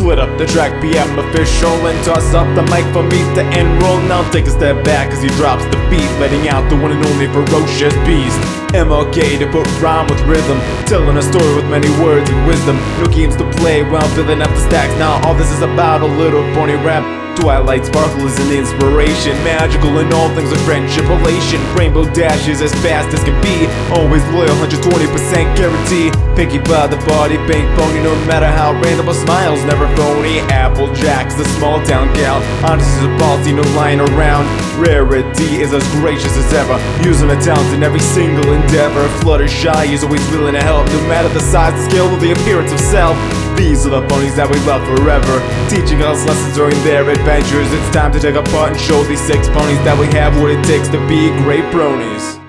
Split up the track, BM official, and toss up the mic for me to enroll. Now take a step back as he drops the beat, letting out the one and only ferocious beast. MLK to put rhyme with rhythm, telling a story with many words and wisdom. No games to play while building up the stacks. Now all this is about a little pony rap. Twilight sparkle is an inspiration, magical in all things of friendship, relation. Rainbow dashes as fast as can be, always loyal, 120% guarantee. Pinky by the body, bank pony, no matter how random, a smile's never phony. Applejack's the small town gal, honest as a ballsy, no lying around. Rarity is as gracious as ever, using her talent in every single endeavor. Fluttershy is always willing to help, no matter the size, the scale, or the appearance of self. These are the ponies that we love forever, teaching us lessons during their adventures. It's time to take apart and show these 6 ponies that we have what it takes to be great bronies.